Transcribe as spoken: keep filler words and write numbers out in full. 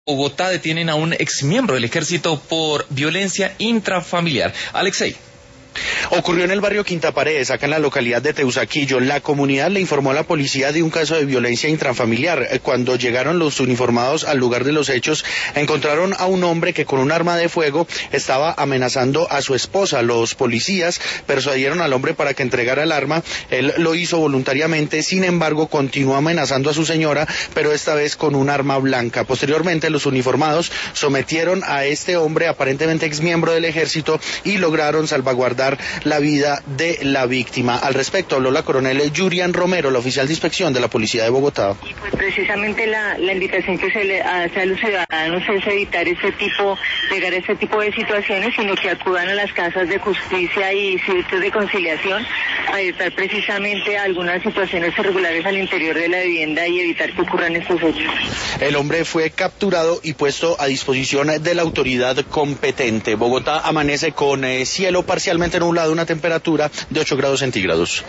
Bogotá detienen a un exmiembro del ejército por violencia intrafamiliar. Alexei. Ocurrió en el barrio Quinta Paredes, acá en la localidad de Teusaquillo. La comunidad le informó a la policía de un caso de violencia intrafamiliar. Cuando llegaron los uniformados al lugar de los hechos, encontraron a un hombre que con un arma de fuego estaba amenazando a su esposa. Los policías persuadieron al hombre para que entregara el arma. Él lo hizo voluntariamente, sin embargo, continuó amenazando a su señora, pero esta vez con un arma blanca. Posteriormente, los uniformados sometieron a este hombre, aparentemente exmiembro del ejército, y lograron salvaguardar la vida de la víctima. Al respecto habló la coronel Yurian Romero, la oficial de inspección de la Policía de Bogotá. Y pues precisamente la, la invitación que se le hace a los ciudadanos es evitar este tipo, llegar a este tipo de situaciones, sino que acudan a las casas de justicia y sitios de conciliación a evitar precisamente algunas situaciones irregulares al interior de la vivienda y evitar que ocurran estos hechos. El hombre fue capturado y puesto a disposición de la autoridad competente. Bogotá amanece con eh, cielo parcialmente nublado, una temperatura de ocho grados centígrados.